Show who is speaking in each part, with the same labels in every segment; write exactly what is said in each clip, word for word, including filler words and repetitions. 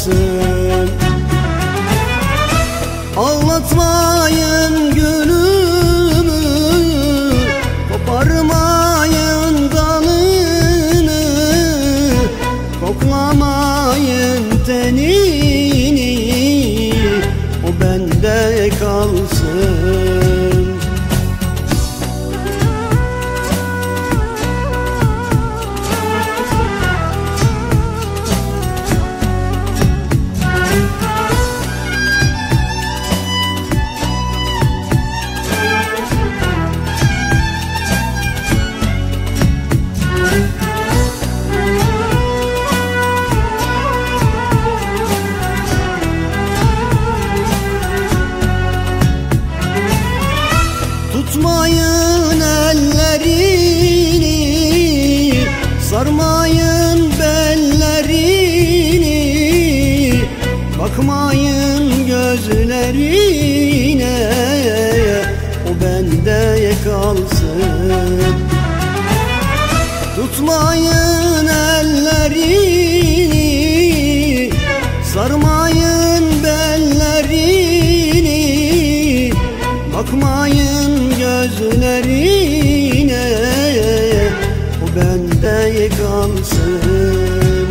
Speaker 1: kalsın. Ağlatmayın gönlümü, koparmayın dalını, koklamayın tenini, o bende kalsın. Tutmayın ellerini, sarmayın bellerini, bakmayın gözlerine, o bende kalsın. Tutmayın ellerini, sarmayın bellerini, bakmayın gözlerine, o bende kalsın.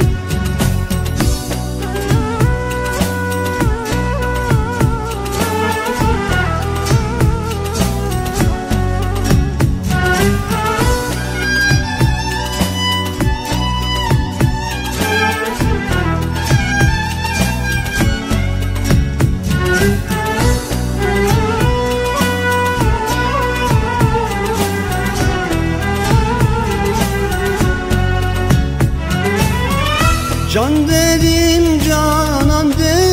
Speaker 1: Can dedim, canan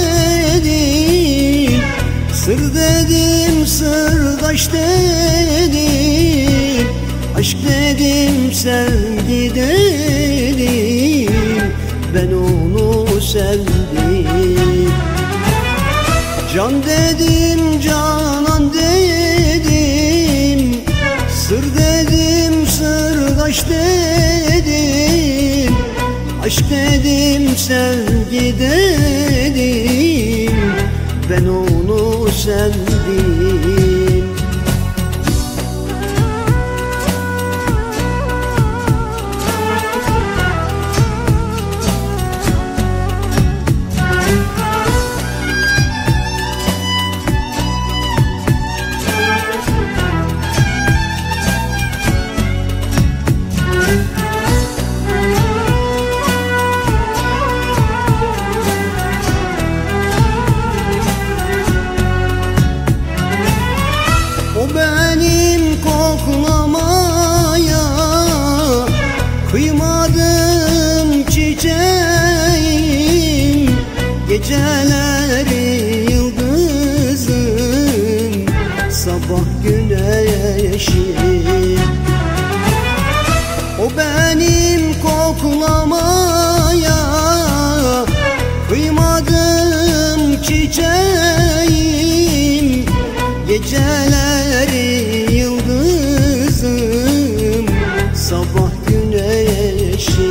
Speaker 1: dedim, sır dedim, sırdaş dedim, aşk dedim, sevgi dedim, ben onu sevdim. Can dedim, canan dedim, sır dedim, sırdaş dedim, aşk dedim, sevgi dedim, ben onu sevdim. O benim koklamaya kıymadım çiçeğim, geceleri yıldızım, sabah güneşim. O benim koklamaya kıymadım çiçeğim, geceleri yıldızım, sabah güneşim.